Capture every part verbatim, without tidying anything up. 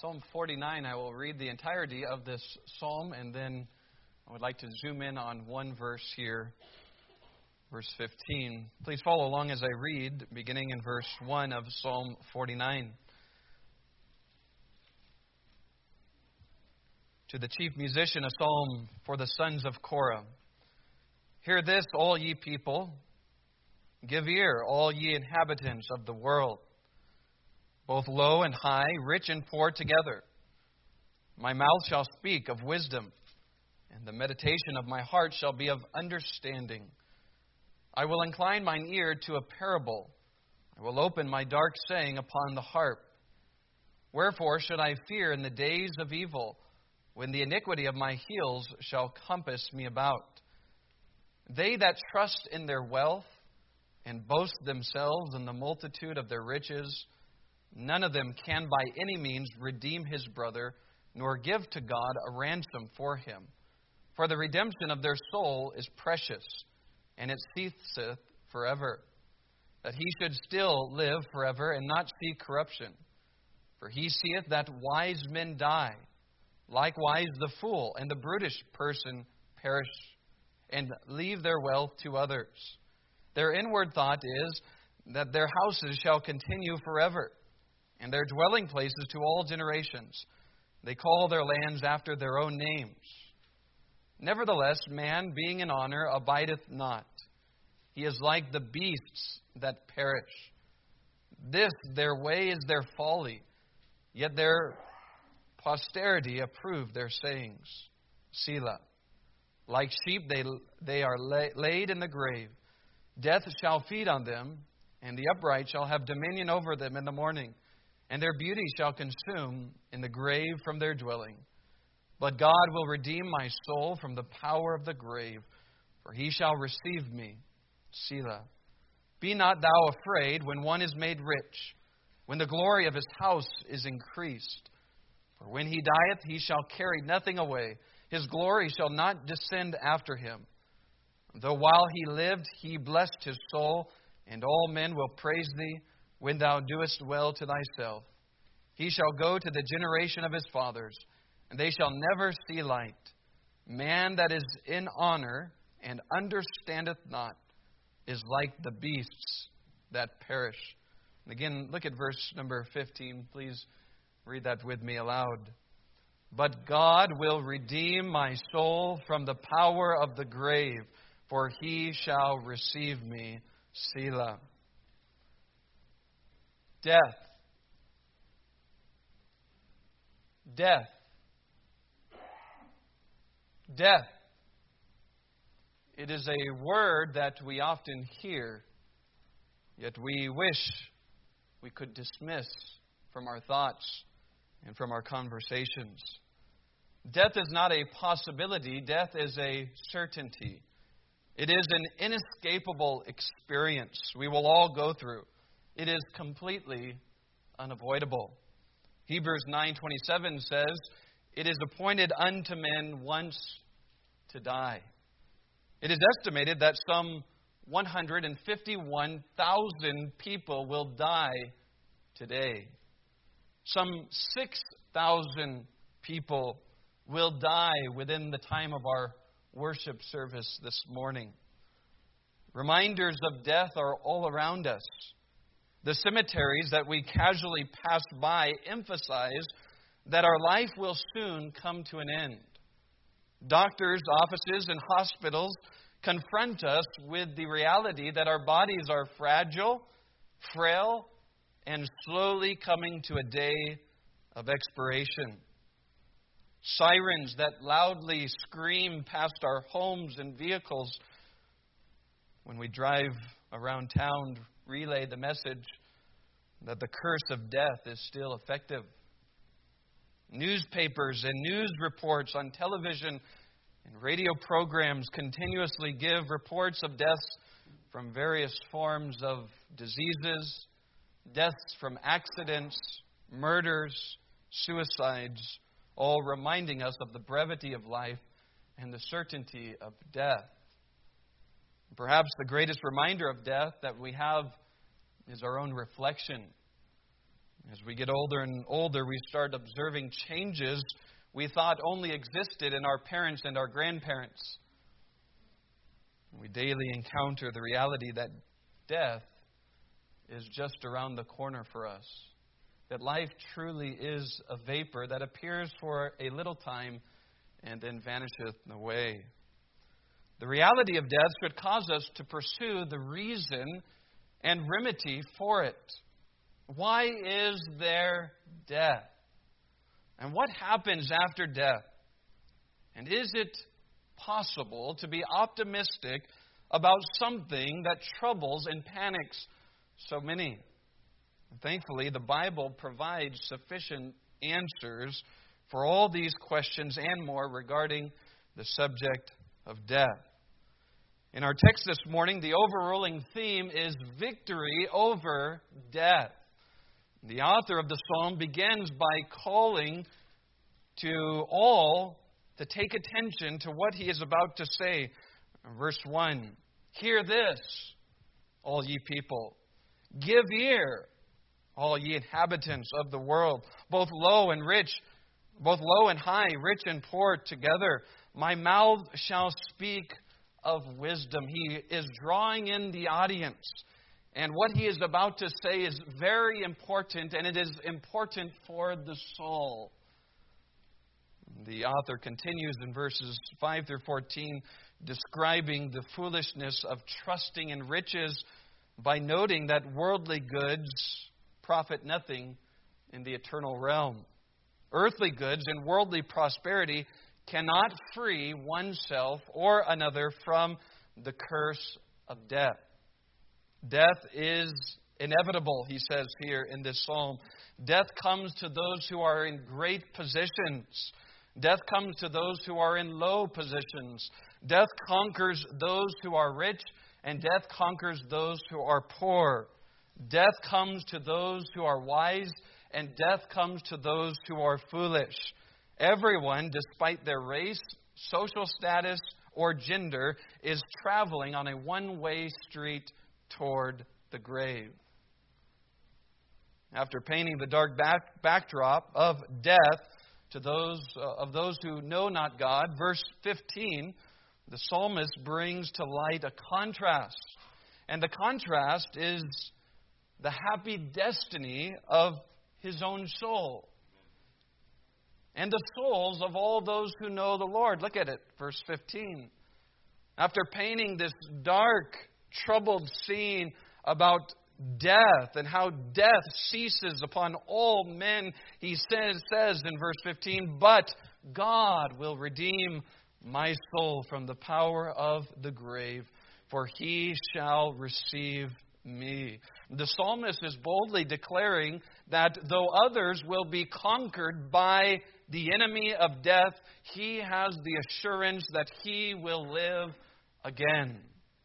Psalm forty-nine, I will read the entirety of this psalm, and then I would like to zoom in on one verse here, verse fifteen. Please follow along as I read, beginning in verse one of Psalm forty-nine. To the chief musician, a psalm for the sons of Korah. Hear this, all ye people. Give ear, all ye inhabitants of the world, both low and high, rich and poor together. My mouth shall speak of wisdom, and the meditation of my heart shall be of understanding. I will incline mine ear to a parable. I will open my dark saying upon the harp. Wherefore should I fear in the days of evil, when the iniquity of my heels shall compass me about? They that trust in their wealth and boast themselves in the multitude of their riches, none of them can by any means redeem his brother, nor give to God a ransom for him. For the redemption of their soul is precious, and it ceaseth forever, that he should still live forever and not see corruption. For he seeth that wise men die, likewise the fool and the brutish person perish, and leave their wealth to others. Their inward thought is that their houses shall continue forever, and their dwelling places to all generations. They call their lands after their own names. Nevertheless, man, being in honor, abideth not. He is like the beasts that perish. This their way is their folly, yet their posterity approve their sayings. Selah. Like sheep they, they are lay, laid in the grave. Death shall feed on them, and the upright shall have dominion over them in the morning. And their beauty shall consume in the grave from their dwelling. But God will redeem my soul from the power of the grave, for he shall receive me. Selah. Be not thou afraid when one is made rich, when the glory of his house is increased. For when he dieth, he shall carry nothing away. His glory shall not descend after him. Though while he lived, he blessed his soul, and all men will praise thee when thou doest well to thyself. He shall go to the generation of his fathers, and they shall never see light. Man that is in honor and understandeth not is like the beasts that perish. And again, look at verse number fifteen. Please read that with me aloud. But God will redeem my soul from the power of the grave, for he shall receive me. Selah. Death. Death. Death. It is a word that we often hear, yet we wish we could dismiss from our thoughts and from our conversations. Death is not a possibility. Death is a certainty. It is an inescapable experience we will all go through. It is completely unavoidable. Hebrews nine twenty-seven says, "It is appointed unto men once to die." It is estimated that some one hundred fifty-one thousand people will die today. Some six thousand people will die within the time of our worship service this morning. Reminders of death are all around us. The cemeteries that we casually pass by emphasize that our life will soon come to an end. Doctors' offices and hospitals confront us with the reality that our bodies are fragile, frail, and slowly coming to a day of expiration. Sirens that loudly scream past our homes and vehicles when we drive around town relay the message that the curse of death is still effective. Newspapers and news reports on television and radio programs continuously give reports of deaths from various forms of diseases, deaths from accidents, murders, suicides, all reminding us of the brevity of life and the certainty of death. Perhaps the greatest reminder of death that we have is our own reflection. As we get older and older, we start observing changes we thought only existed in our parents and our grandparents. We daily encounter the reality that death is just around the corner for us. That life truly is a vapor that appears for a little time and then vanisheth away. The reality of death should cause us to pursue the reason and remedy for it. Why is there death? And what happens after death? And is it possible to be optimistic about something that troubles and panics so many? And thankfully, the Bible provides sufficient answers for all these questions and more regarding the subject of death. In our text this morning, the overruling theme is victory over death. The author of the psalm begins by calling to all to take attention to what he is about to say. Verse one, hear this, all ye people. Give ear, all ye inhabitants of the world, both low and rich, both low and high, rich and poor together. My mouth shall speak of wisdom. He is drawing in the audience. And what he is about to say is very important, and it is important for the soul. The author continues in verses five through fourteen, describing the foolishness of trusting in riches by noting that worldly goods profit nothing in the eternal realm. Earthly goods and worldly prosperity cannot free oneself or another from the curse of death. Death is inevitable, he says here in this psalm. Death comes to those who are in great positions. Death comes to those who are in low positions. Death conquers those who are rich, and death conquers those who are poor. Death comes to those who are wise, and death comes to those who are foolish. Everyone, despite their race, social status, or gender, is traveling on a one-way street toward the grave. After painting the dark back, backdrop of death to those uh, of those who know not God, verse fifteen, the psalmist brings to light a contrast. And the contrast is the happy destiny of his own soul and the souls of all those who know the Lord. Look at it, verse fifteen. After painting this dark, troubled scene about death and how death ceases upon all men, he says, says in verse fifteen, but God will redeem my soul from the power of the grave, for he shall receive me. The psalmist is boldly declaring that though others will be conquered by the enemy of death, he has the assurance that he will live again.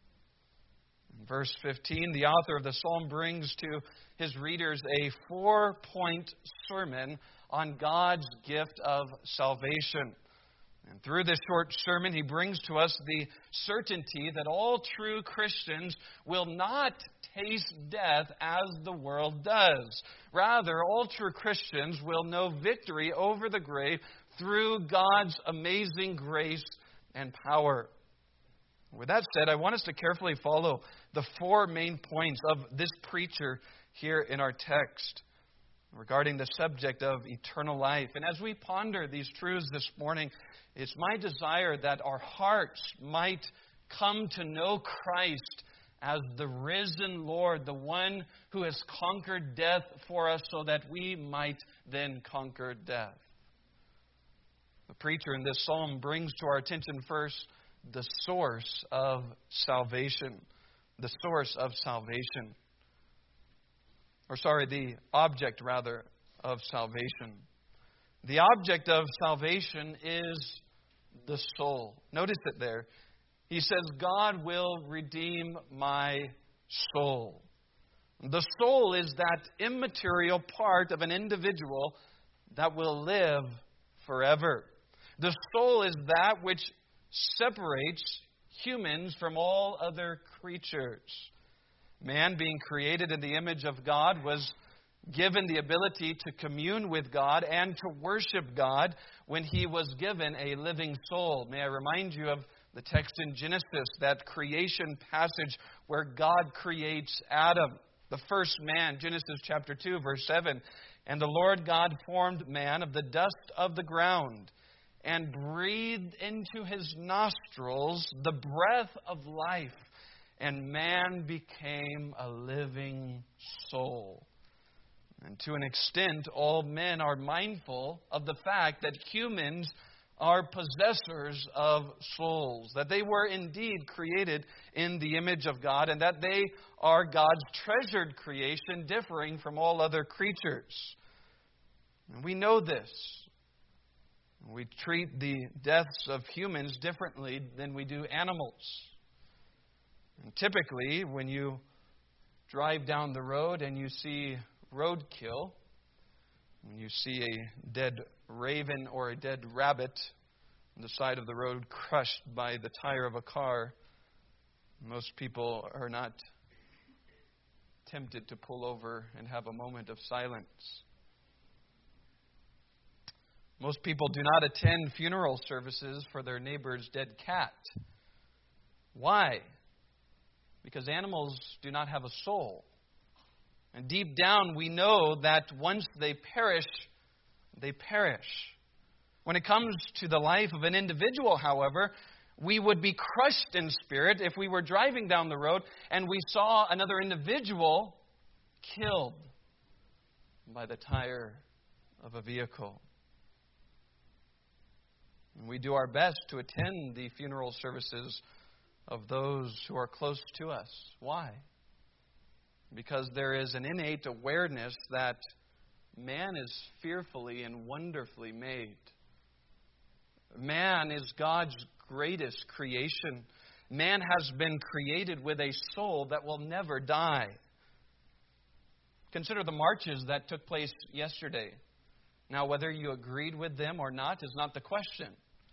Verse fifteen, the author of the psalm brings to his readers a four-point sermon on God's gift of salvation. And through this short sermon, he brings to us the certainty that all true Christians will not taste death as the world does. Rather, all true Christians will know victory over the grave through God's amazing grace and power. With that said, I want us to carefully follow the four main points of this preacher here in our text regarding the subject of eternal life. And as we ponder these truths this morning, it's my desire that our hearts might come to know Christ as the risen Lord, the one who has conquered death for us so that we might then conquer death. The preacher in this psalm brings to our attention first the source of salvation. The source of salvation. Or sorry, the object rather of salvation. The object of salvation is the soul. Notice it there. He says, God will redeem my soul. The soul is that immaterial part of an individual that will live forever. The soul is that which separates humans from all other creatures. Man, being created in the image of God, was given the ability to commune with God and to worship God when he was given a living soul. May I remind you of the text in Genesis, that creation passage where God creates Adam, the first man, Genesis chapter two, verse seven. And the Lord God formed man of the dust of the ground and breathed into his nostrils the breath of life, and man became a living soul. And to an extent, all men are mindful of the fact that humans are possessors of souls, that they were indeed created in the image of God, and that they are God's treasured creation, differing from all other creatures. And we know this. We treat the deaths of humans differently than we do animals. And typically, when you drive down the road and you see roadkill, when you see a dead raven or a dead rabbit on the side of the road crushed by the tire of a car, most people are not tempted to pull over and have a moment of silence. Most people do not attend funeral services for their neighbor's dead cat. Why? Because animals do not have a soul. And deep down we know that once they perish, they perish. When it comes to the life of an individual, however, we would be crushed in spirit if we were driving down the road and we saw another individual killed by the tire of a vehicle. And we do our best to attend the funeral services of those who are close to us. Why? Because there is an innate awareness that man is fearfully and wonderfully made. Man is God's greatest creation. Man has been created with a soul that will never die. Consider the marches that took place yesterday. Now, whether you agreed with them or not is not the question.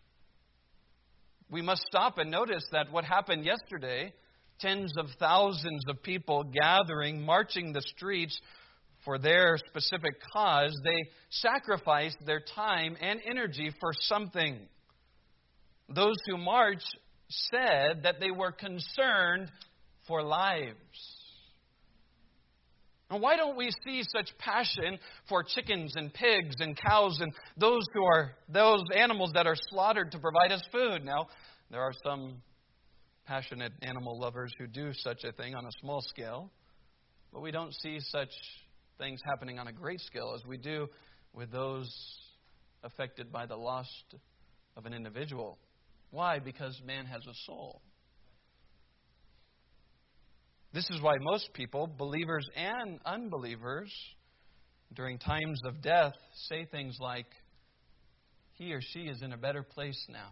We must stop and notice that what happened yesterday, tens of thousands of people gathering, marching the streets for their specific cause, they sacrificed their time and energy for something. Those who marched said that they were concerned for lives. And why don't we see such passion for chickens and pigs and cows and those who are those animals that are slaughtered to provide us food? Now, there are some passionate animal lovers who do such a thing on a small scale, but we don't see such things happening on a great scale as we do with those affected by the loss of an individual. Why? Because man has a soul. This is why most people, believers and unbelievers, during times of death, say things like, he or she is in a better place now.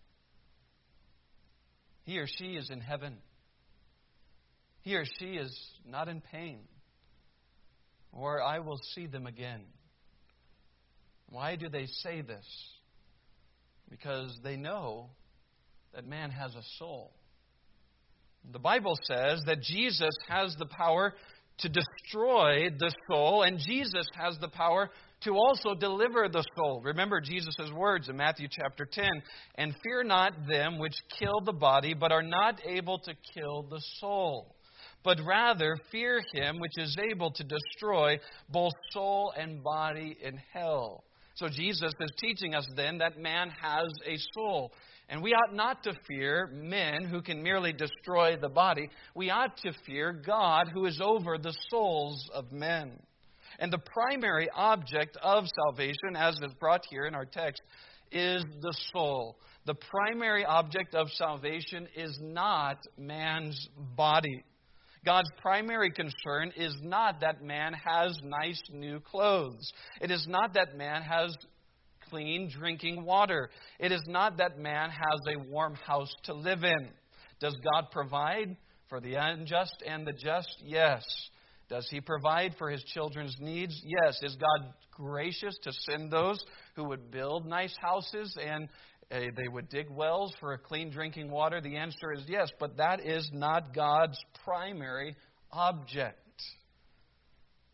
He or she is in heaven. He or she is not in pain. Or I will see them again. Why do they say this? Because they know that man has a soul. The Bible says that Jesus has the power to destroy the soul, and Jesus has the power to also deliver the soul. Remember Jesus' words in Matthew chapter ten, and fear not them which kill the body, but are not able to kill the soul. But rather fear him which is able to destroy both soul and body in hell. So Jesus is teaching us then that man has a soul. And we ought not to fear men who can merely destroy the body. We ought to fear God who is over the souls of men. And the primary object of salvation, as is brought here in our text, is the soul. The primary object of salvation is not man's body. God's primary concern is not that man has nice new clothes. It is not that man has clean drinking water. It is not that man has a warm house to live in. Does God provide for the unjust and the just? Yes. Does He provide for His children's needs? Yes. Is God gracious to send those who would build nice houses and uh, they would dig wells for a clean drinking water? The answer is yes, but that is not God's primary object.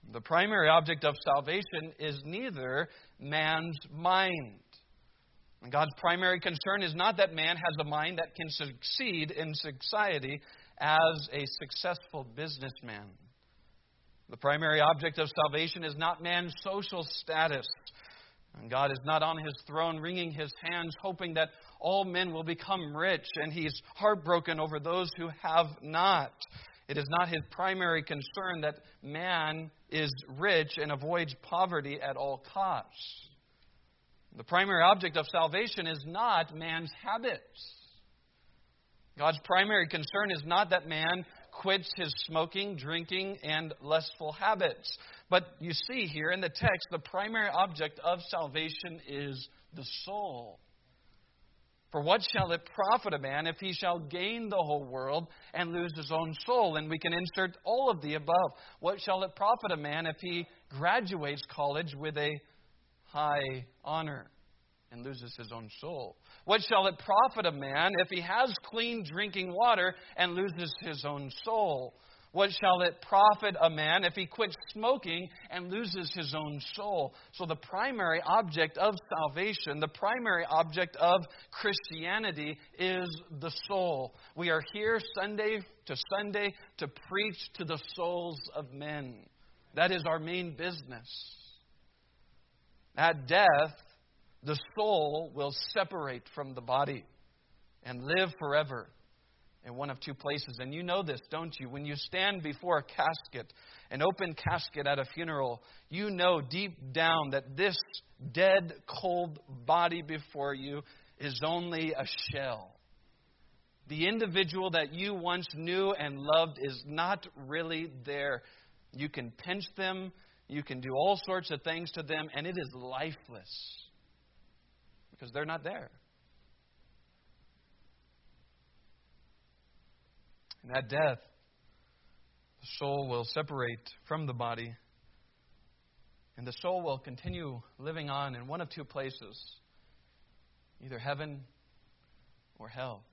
The primary object of salvation is neither man's mind. And God's primary concern is not that man has a mind that can succeed in society as a successful businessman. The primary object of salvation is not man's social status. And God is not on his throne wringing his hands, hoping that all men will become rich, and he's heartbroken over those who have not. It is not his primary concern that man is rich and avoids poverty at all costs. The primary object of salvation is not man's habits. God's primary concern is not that man quits his smoking, drinking, and lustful habits. But you see here in the text, the primary object of salvation is the soul. For what shall it profit a man if he shall gain the whole world and lose his own soul? And we can insert all of the above. What shall it profit a man if he graduates college with a high honor and loses his own soul? What shall it profit a man if he has clean drinking water and loses his own soul? What shall it profit a man if he quits smoking and loses his own soul? So the primary object of salvation, the primary object of Christianity is the soul. We are here Sunday to Sunday to preach to the souls of men. That is our main business. At death, the soul will separate from the body and live forever in one of two places. And you know this, don't you? When you stand before a casket, an open casket at a funeral, you know deep down that this dead, cold body before you is only a shell. The individual that you once knew and loved is not really there. You can pinch them, you can do all sorts of things to them, and it is lifeless because they're not there. And at death, the soul will separate from the body, and the soul will continue living on in one of two places, either heaven or hell.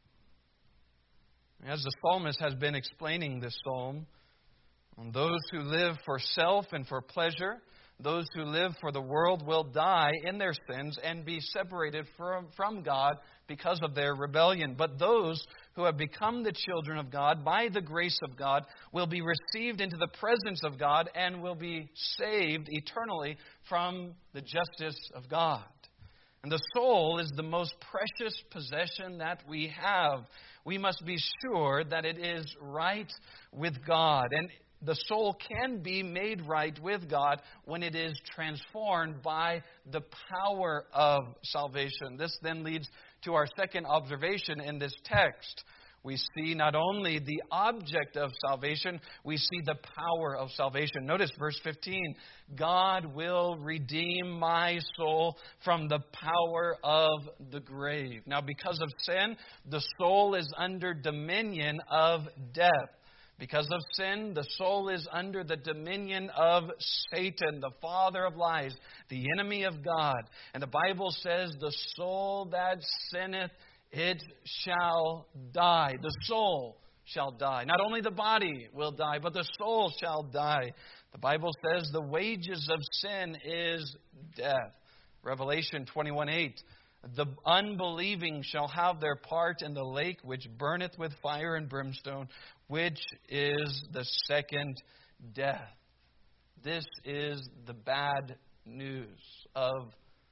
As the psalmist has been explaining this psalm, those who live for self and for pleasure, those who live for the world will die in their sins and be separated from, from God because of their rebellion. But those who have become the children of God by the grace of God will be received into the presence of God and will be saved eternally from the justice of God. And the soul is the most precious possession that we have. We must be sure that it is right with God. And the soul can be made right with God when it is transformed by the power of salvation. This then leads to our second observation in this text. We see not only the object of salvation, we see the power of salvation. Notice verse fifteen. God will redeem my soul from the power of the grave. Now, because of sin, the soul is under dominion of death. Because of sin, the soul is under the dominion of Satan, the father of lies, the enemy of God. And the Bible says, the soul that sinneth, it shall die. The soul shall die. Not only the body will die, but the soul shall die. The Bible says the wages of sin is death. Revelation twenty-one eight. The unbelieving shall have their part in the lake which burneth with fire and brimstone, which is the second death. This is the bad news of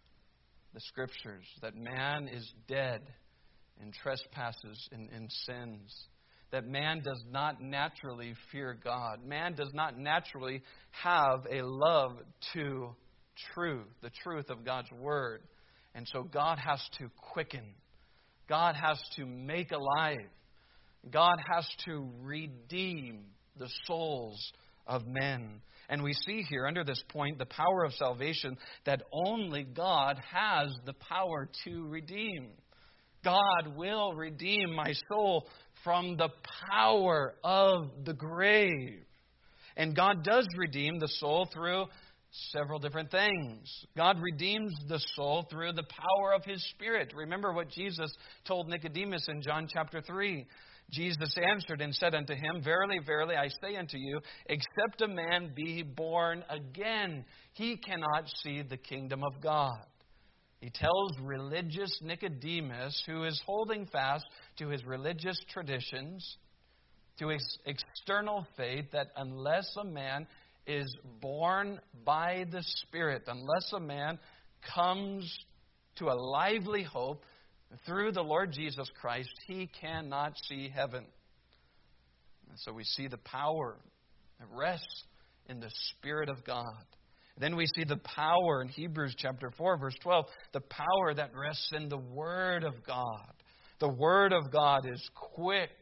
the Scriptures, that man is dead in trespasses and in sins, that man does not naturally fear God. Man does not naturally have a love to truth, the truth of God's Word. And so God has to quicken. God has to make alive. God has to redeem the souls of men. And we see here under this point the power of salvation, that only God has the power to redeem. God will redeem my soul from the power of the grave. And God does redeem the soul through several different things. God redeems the soul through the power of His Spirit. Remember what Jesus told Nicodemus in John chapter three. Jesus answered and said unto him, Verily, verily, I say unto you, except a man be born again, he cannot see the kingdom of God. He tells religious Nicodemus, who is holding fast to his religious traditions, to his external faith, that unless a man is born by the Spirit, unless a man comes to a lively hope through the Lord Jesus Christ, he cannot see heaven. And so we see the power that rests in the Spirit of God. Then we see the power in Hebrews chapter four, verse twelve, the power that rests in the Word of God. The Word of God is quick,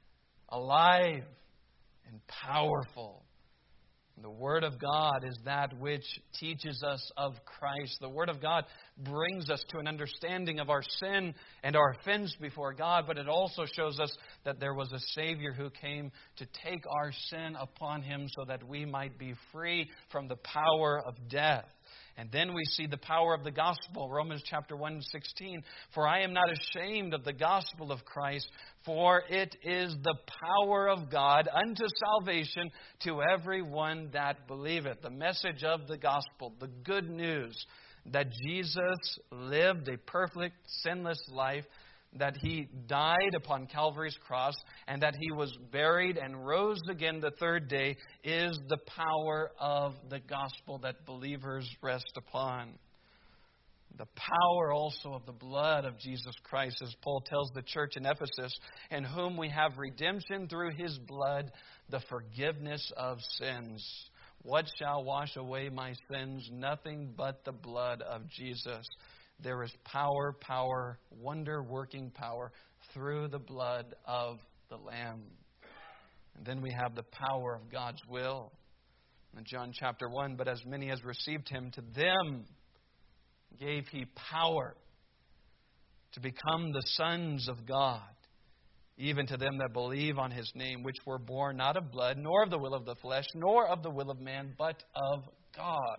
alive, and powerful. And the Word of God is that which teaches us of Christ. The Word of God brings us to an understanding of our sin and our offense before God, but it also shows us that there was a Savior who came to take our sin upon Him so that we might be free from the power of death. And then we see the power of the gospel, Romans chapter one sixteen. For I am not ashamed of the gospel of Christ, for it is the power of God unto salvation to everyone that believeth. The message of the gospel, the good news that Jesus lived a perfect, sinless life, that He died upon Calvary's cross, and that He was buried and rose again the third day, is the power of the gospel that believers rest upon. The power also of the blood of Jesus Christ, as Paul tells the church in Ephesus, in whom we have redemption through His blood, the forgiveness of sins. What shall wash away my sins? Nothing but the blood of Jesus. There is power, power, wonder-working power through the blood of the Lamb. And then we have the power of God's will. In John chapter one, but as many as received Him, to them gave He power to become the sons of God, even to them that believe on His name, which were born not of blood, nor of the will of the flesh, nor of the will of man, but of God.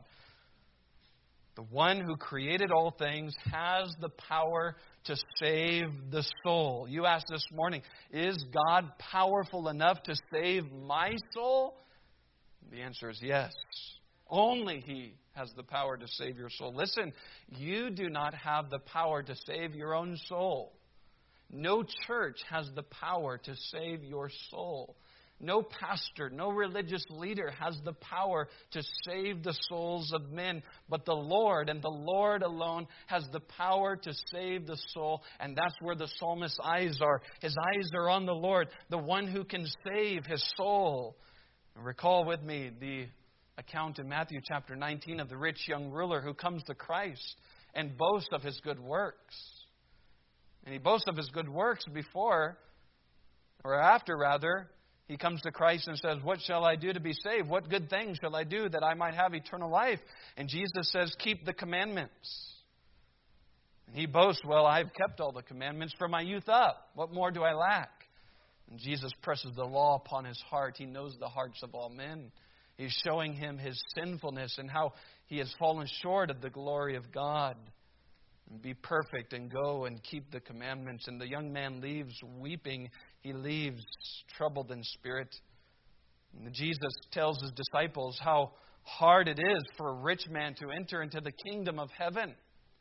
The one who created all things has the power to save the soul. You asked this morning, is God powerful enough to save my soul? The answer is yes. Only He has the power to save your soul. Listen, you do not have the power to save your own soul. No church has the power to save your soul. No pastor, no religious leader has the power to save the souls of men. But the Lord, and the Lord alone, has the power to save the soul. And that's where the psalmist's eyes are. His eyes are on the Lord, the one who can save his soul. And recall with me the account in Matthew chapter nineteen of the rich young ruler who comes to Christ and boasts of his good works. And he boasts of his good works before, or after rather, he comes to Christ and says, what shall I do to be saved? What good things shall I do that I might have eternal life? And Jesus says, keep the commandments. And he boasts, well, I've kept all the commandments from my youth up. What more do I lack? And Jesus presses the law upon his heart. He knows the hearts of all men. He's showing him his sinfulness and how he has fallen short of the glory of God. And be perfect and go and keep the commandments. And the young man leaves weeping. He leaves troubled in spirit. And Jesus tells his disciples how hard it is for a rich man to enter into the kingdom of heaven.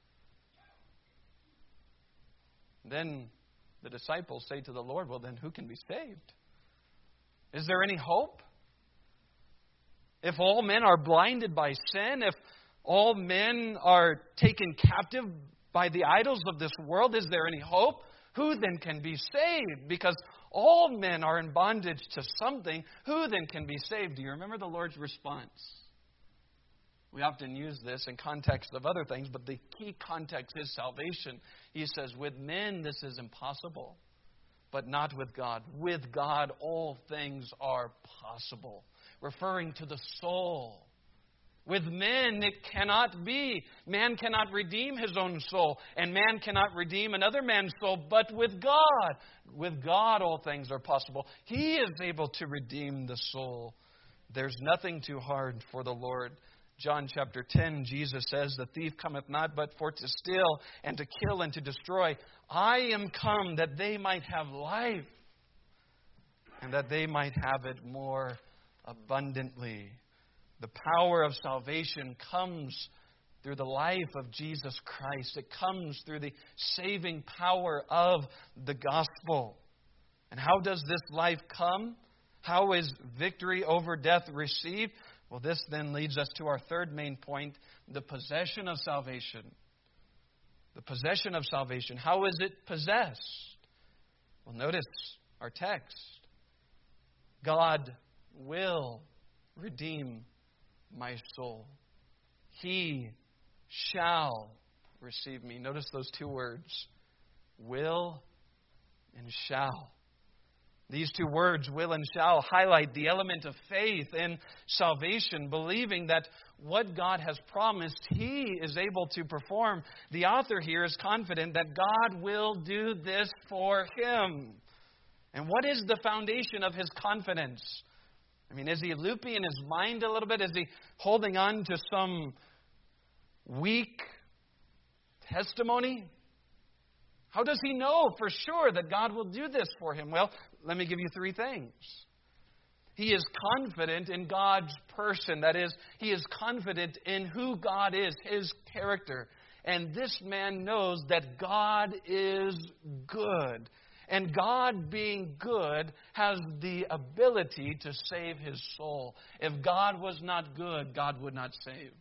Then the disciples say to the Lord, well, then who can be saved? Is there any hope? If all men are blinded by sin, if all men are taken captive by the idols of this world, is there any hope? Who then can be saved? Because all men are in bondage to something. Who then can be saved? Do you remember the Lord's response? We often use this in context of other things, but the key context is salvation. He says, with men this is impossible, but not with God. With God all things are possible. Referring to the soul. With men, it cannot be. Man cannot redeem his own soul, and man cannot redeem another man's soul, but with God. With God, all things are possible. He is able to redeem the soul. There's nothing too hard for the Lord. John chapter ten, Jesus says, the thief cometh not but for to steal and to kill and to destroy. I am come that they might have life and that they might have it more abundantly. The power of salvation comes through the life of Jesus Christ. It comes through the saving power of the gospel. And how does this life come? How is victory over death received? Well, this then leads us to our third main point, the possession of salvation. The possession of salvation. How is it possessed? Well, notice our text. God will redeem my soul. He shall receive me. Notice those two words, will and shall. These two words, will and shall, highlight the element of faith in salvation, believing that what God has promised, He is able to perform. The author here is confident that God will do this for him. And what is the foundation of his confidence? I mean, is he loopy in his mind a little bit? Is he holding on to some weak testimony? How does he know for sure that God will do this for him? Well, let me give you three things. He is confident in God's person. That is, he is confident in who God is, His character. And this man knows that God is good. And God, being good, has the ability to save his soul. If God was not good, God would not save.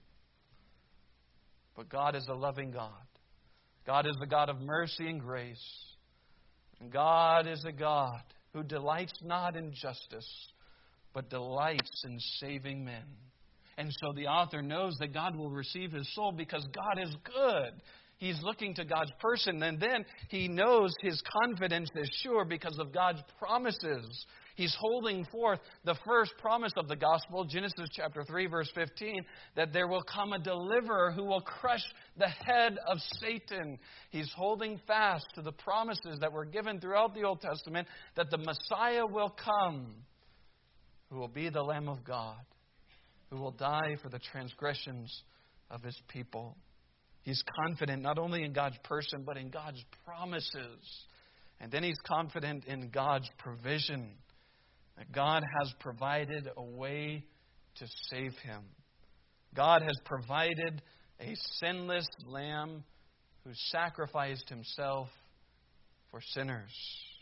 But God is a loving God. God is the God of mercy and grace. And God is a God who delights not in justice, but delights in saving men. And so the author knows that God will receive his soul because God is good. He's looking to God's person, and then he knows his confidence is sure because of God's promises. He's holding forth the first promise of the gospel, Genesis chapter three, verse fifteen, that there will come a deliverer who will crush the head of Satan. He's holding fast to the promises that were given throughout the Old Testament that the Messiah will come, who will be the Lamb of God, who will die for the transgressions of his people. He's confident not only in God's person, but in God's promises. And then he's confident in God's provision. That God has provided a way to save him. God has provided a sinless lamb who sacrificed himself for sinners.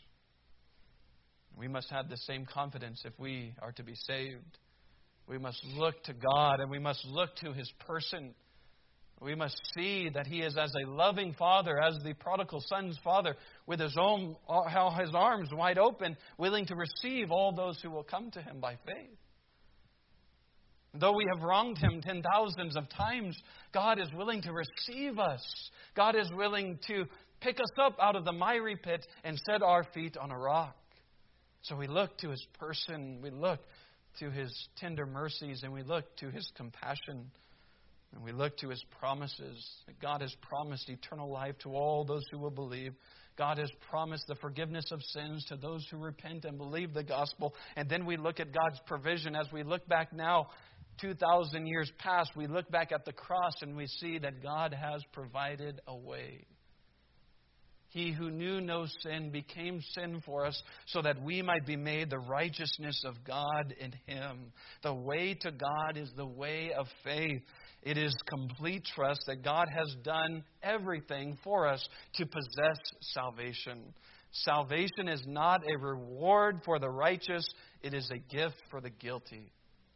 We must have the same confidence if we are to be saved. We must look to God and we must look to his person. We must see that he is as a loving father, as the prodigal son's father, with his own, his arms wide open, willing to receive all those who will come to him by faith. Though we have wronged him ten thousands of times, God is willing to receive us. God is willing to pick us up out of the miry pit and set our feet on a rock. So we look to his person, we look to his tender mercies, and we look to his compassion. And we look to his promises. That God has promised eternal life to all those who will believe. God has promised the forgiveness of sins to those who repent and believe the gospel. And then we look at God's provision. As we look back now, two thousand years past, we look back at the cross and we see that God has provided a way. He who knew no sin became sin for us so that we might be made the righteousness of God in him. The way to God is the way of faith. It is complete trust that God has done everything for us to possess salvation. Salvation is not a reward for the righteous. It is a gift for the guilty.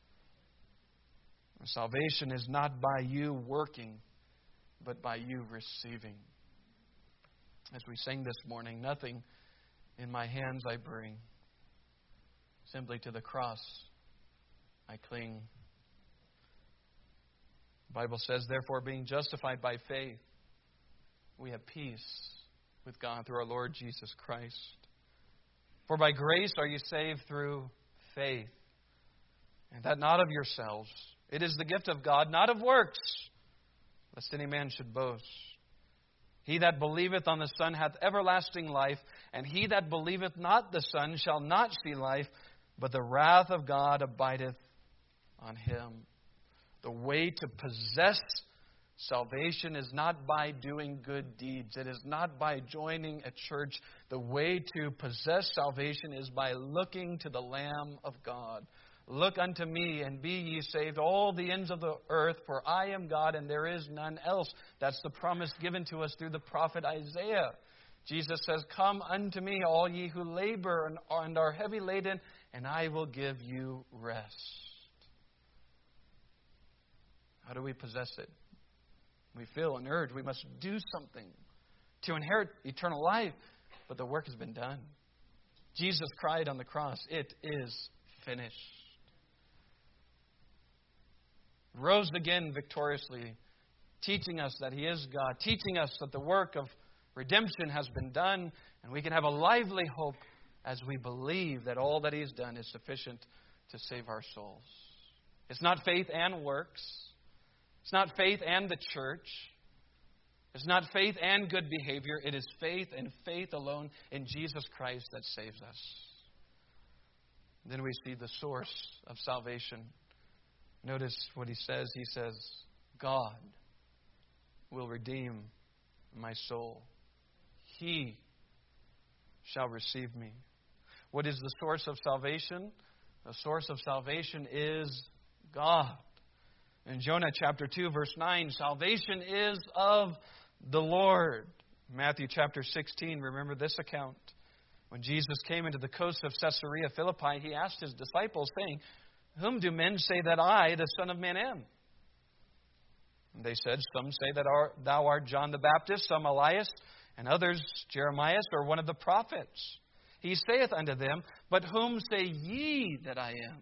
Salvation is not by you working, but by you receiving. As we sang this morning, nothing in my hands I bring. Simply to the cross I cling. The Bible says, therefore, being justified by faith, we have peace with God through our Lord Jesus Christ. For by grace are you saved through faith, and that not of yourselves. It is the gift of God, not of works, lest any man should boast. He that believeth on the Son hath everlasting life, and he that believeth not the Son shall not see life, but the wrath of God abideth on him. The way to possess Salvation is not by doing good deeds. It is not by joining a church. The way to possess salvation is by looking to the Lamb of God. Look unto me, and be ye saved, all the ends of the earth, for I am God, and there is none else. That's the promise given to us through the prophet Isaiah. Jesus says, come unto me, all ye who labor and are heavy laden, and I will give you rest. How do we possess it? We feel an urge. We must do something to inherit eternal life. But the work has been done. Jesus cried on the cross, it is finished. Rose again victoriously, teaching us that He is God, teaching us that the work of redemption has been done, and we can have a lively hope as we believe that all that He has done is sufficient to save our souls. It's not faith and works. It's not faith and the church. It's not faith and good behavior. It is faith and faith alone in Jesus Christ that saves us. Then we see the source of salvation. Notice what he says. He says, God will redeem my soul. He shall receive me. What is the source of salvation? The source of salvation is God. In Jonah chapter two, verse nine, salvation is of the Lord. Matthew chapter sixteen, remember this account. When Jesus came into the coast of Caesarea Philippi, He asked His disciples, saying, whom do men say that I, the Son of Man, am? And they said, some say that thou art John the Baptist, some Elias, and others Jeremiah, or one of the prophets. He saith unto them, but whom say ye that I am?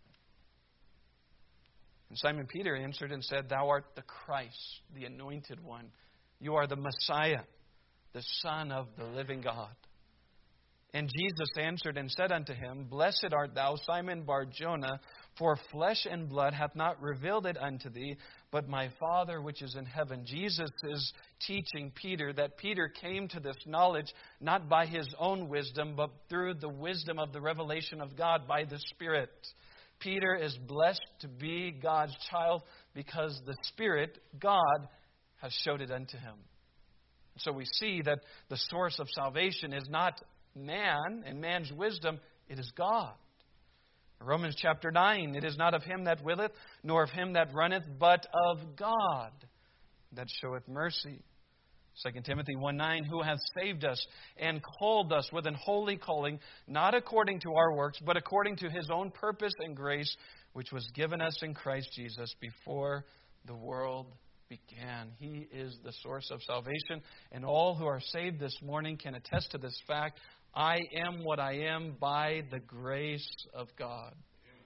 And Simon Peter answered and said, thou art the Christ, the anointed one. You are the Messiah, the Son of the living God. And Jesus answered and said unto him, blessed art thou, Simon Bar-Jonah, for flesh and blood hath not revealed it unto thee, but my Father which is in heaven. Jesus is teaching Peter that Peter came to this knowledge not by his own wisdom, but through the wisdom of the revelation of God by the Spirit. Peter is blessed to be God's child because the Spirit, God, has showed it unto him. So we see that the source of salvation is not man and man's wisdom, it is God. Romans chapter nine, it is not of him that willeth, nor of him that runneth, but of God that showeth mercy. Second Timothy one nine, who hath saved us and called us with an holy calling, not according to our works, but according to His own purpose and grace, which was given us in Christ Jesus before the world began. He is the source of salvation, and all who are saved this morning can attest to this fact. I am what I am by the grace of God.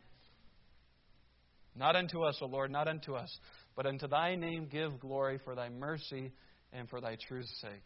Not unto us, O Lord, not unto us, but unto Thy name give glory for Thy mercy and for Thy truth's sake.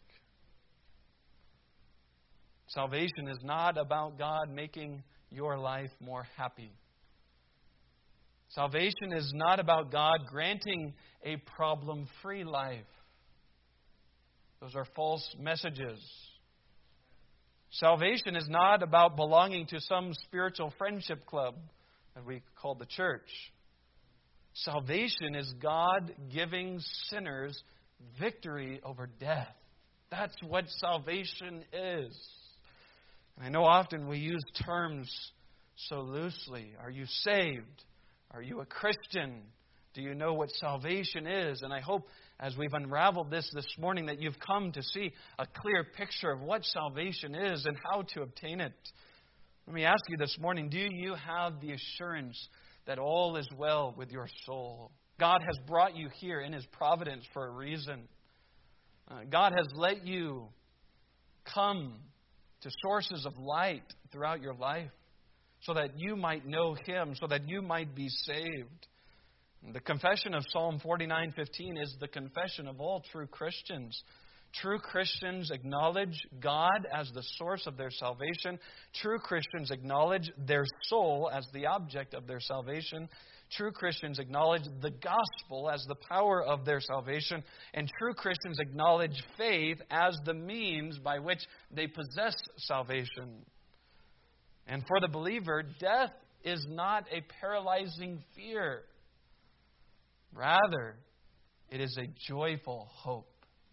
Salvation is not about God making your life more happy. Salvation is not about God granting a problem-free life. Those are false messages. Salvation is not about belonging to some spiritual friendship club that we call the church. Salvation is God giving sinners victory over death. That's what salvation is. And I know often we use terms so loosely. Are you saved? Are you a Christian? Do you know what salvation is? And I hope as we've unraveled this this morning that you've come to see a clear picture of what salvation is and how to obtain it. Let me ask you this morning, do you have the assurance that all is well with your soul? God has brought you here in His providence for a reason. Uh, God has let you come to sources of light throughout your life so that you might know Him, so that you might be saved. The confession of Psalm forty-nine fifteen is the confession of all true Christians. True Christians acknowledge God as the source of their salvation. True Christians acknowledge their soul as the object of their salvation. True Christians acknowledge the gospel as the power of their salvation. And true Christians acknowledge faith as the means by which they possess salvation. And for the believer, death is not a paralyzing fear. Rather, It is a joyful hope.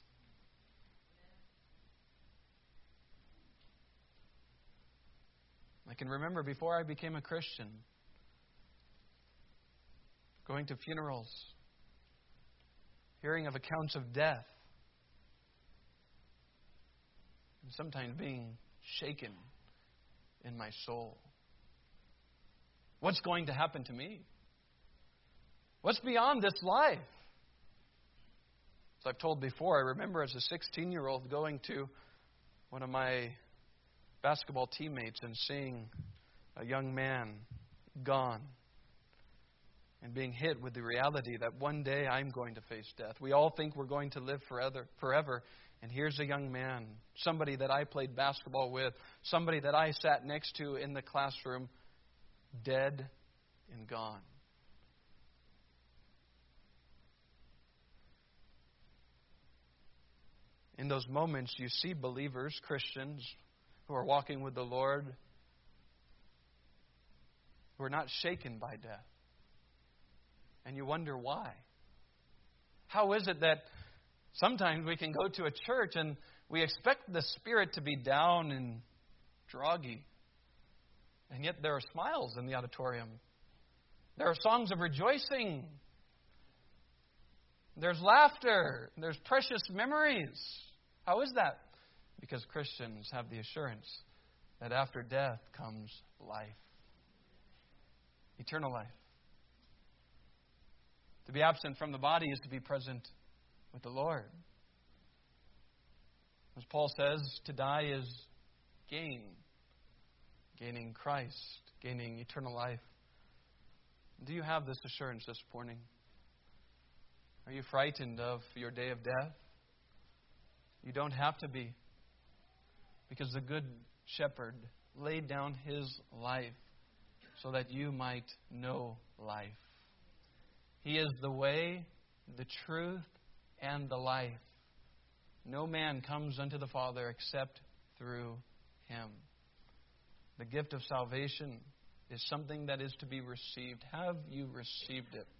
I can remember before I became a Christian, going to funerals, hearing of accounts of death, and sometimes being shaken in my soul. What's going to happen to me? What's beyond this life? As I've told before, I remember as a sixteen-year-old going to one of my basketball teammates and seeing a young man gone and being hit with the reality that one day I'm going to face death. We all think we're going to live forever, forever. And here's a young man, somebody that I played basketball with, somebody that I sat next to in the classroom, dead and gone. In those moments, you see believers, Christians, who are walking with the Lord, who are not shaken by death. And you wonder why. How is it that sometimes we can go to a church and we expect the spirit to be down and droggy, and yet there are smiles in the auditorium. There are songs of rejoicing. There's laughter. There's precious memories. How is that? Because Christians have the assurance that after death comes life. Eternal life. To be absent from the body is to be present with the Lord. As Paul says, to die is gain. Gaining Christ, gaining eternal life. Do you have this assurance this morning? Are you frightened of your day of death? You don't have to be. Because the good shepherd laid down his life so that you might know life. He is the way, the truth, and the life. No man comes unto the Father except through Him. The gift of salvation is something that is to be received. Have you received it?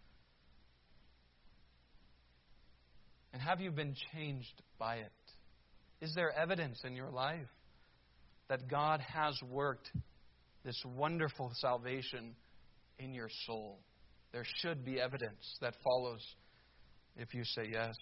And have you been changed by it? Is there evidence in your life that God has worked this wonderful salvation in your soul? There should be evidence that follows if you say yes.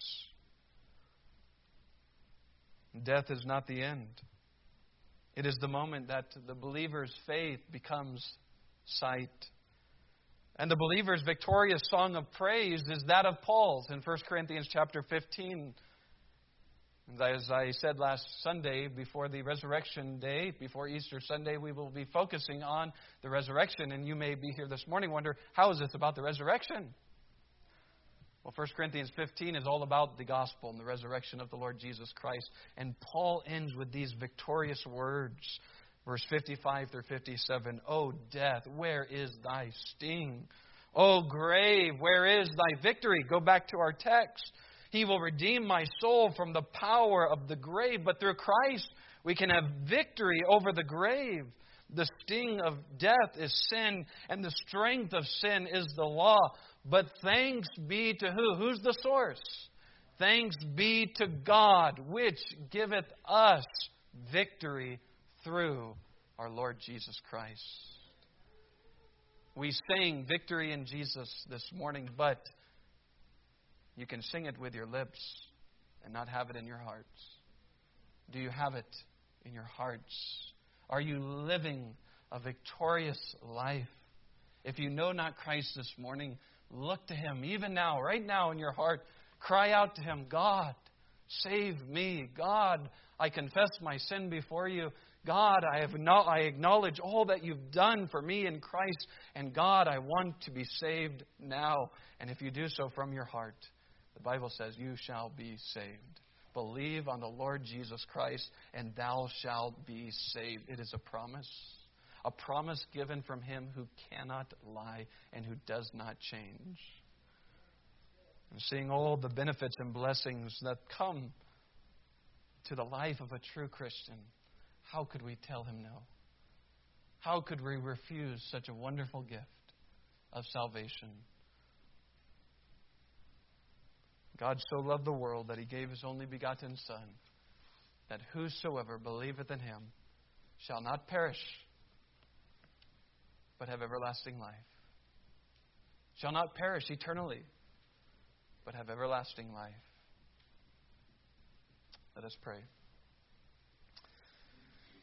Death is not the end. It is the moment that the believer's faith becomes sight. And the believer's victorious song of praise is that of Paul's in First Corinthians chapter fifteen. And as I said last Sunday, before the resurrection day, before Easter Sunday, we will be focusing on the resurrection. And you may be here this morning and wonder, how is this about the resurrection? Well, First Corinthians fifteen is all about the gospel and the resurrection of the Lord Jesus Christ. And Paul ends with these victorious words. Verse fifty-five through fifty-seven. O death, where is thy sting? O grave, where is thy victory? Go back to our text. He will redeem my soul from the power of the grave. But through Christ, we can have victory over the grave. The sting of death is sin, and the strength of sin is the law. But thanks be to who? Who's the source? Thanks be to God, which giveth us victory through our Lord Jesus Christ. We sing victory in Jesus this morning, but you can sing it with your lips and not have it in your hearts. Do you have it in your hearts? Are you living a victorious life? If you know not Christ this morning, look to Him. Even now, right now in your heart, cry out to Him, God, save me. God, I confess my sin before you. God, I have no, I acknowledge all that you've done for me in Christ. And God, I want to be saved now. And if you do so from your heart, the Bible says you shall be saved. Believe on the Lord Jesus Christ, and thou shalt be saved. It is a promise. A promise given from Him who cannot lie and who does not change. And seeing all the benefits and blessings that come to the life of a true Christian, how could we tell Him no? How could we refuse such a wonderful gift of salvation? God so loved the world that He gave His only begotten Son, that whosoever believeth in Him shall not perish, but have everlasting life. Shall not perish eternally, but have everlasting life. Let us pray.